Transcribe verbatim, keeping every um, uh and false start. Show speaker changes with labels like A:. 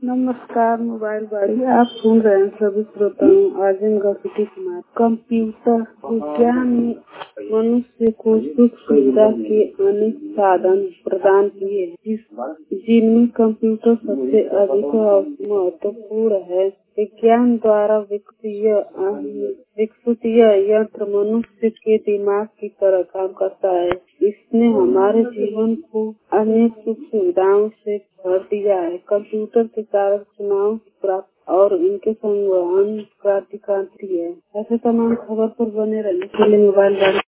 A: नमस्कार मोबाइल बाड़ी, आप सुन रहे हैं सभी श्रोताओं आजमगढ़ सिटी कुमार। कंप्यूटर विज्ञान ने मनुष्य को सुख सुविधा के अनेक साधन प्रदान किए हैं, जिनमें कंप्यूटर सबसे अधिक महत्वपूर्ण है। विज्ञान द्वारा विकसित विकसित यह यंत्र मनुष्य के दिमाग की तरह काम करता है। इसने हमारे जीवन को अनेक सुख सुविधाओं से भर दिया है। कंप्यूटर के कारण चुनाव प्राप्त और इनके संवहन क्रांतिकारी है। ऐसे तमाम खबर पर बने रहने के लिए मोबाइल